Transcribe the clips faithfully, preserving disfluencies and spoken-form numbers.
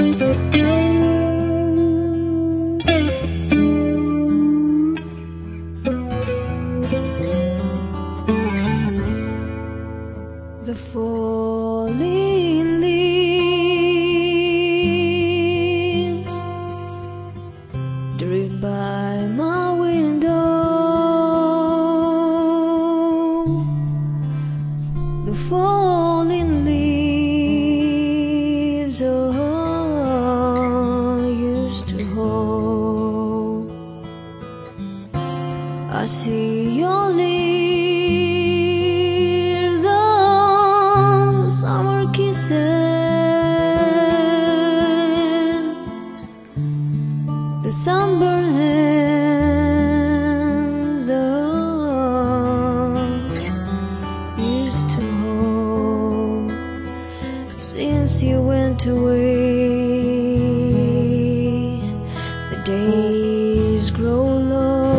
The falling leaves drift by my window. The falling leaves oh, I used to hold. I see your leaves, oh, summer kisses, the sunburned hands, oh, used to hold. Since you went away, the days grow long,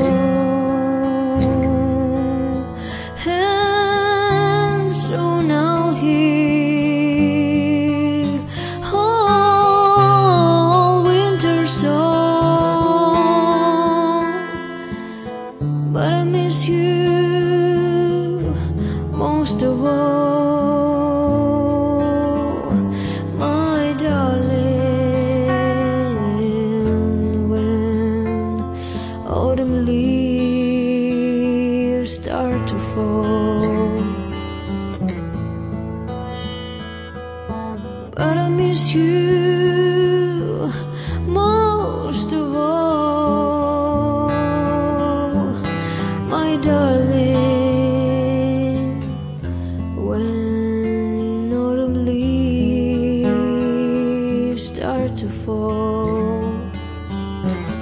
and so now here all winter song. But I miss you most of all, my darling. When autumn leaves start to fall, but I miss you most of all, my darling. When autumn leaves start to fall.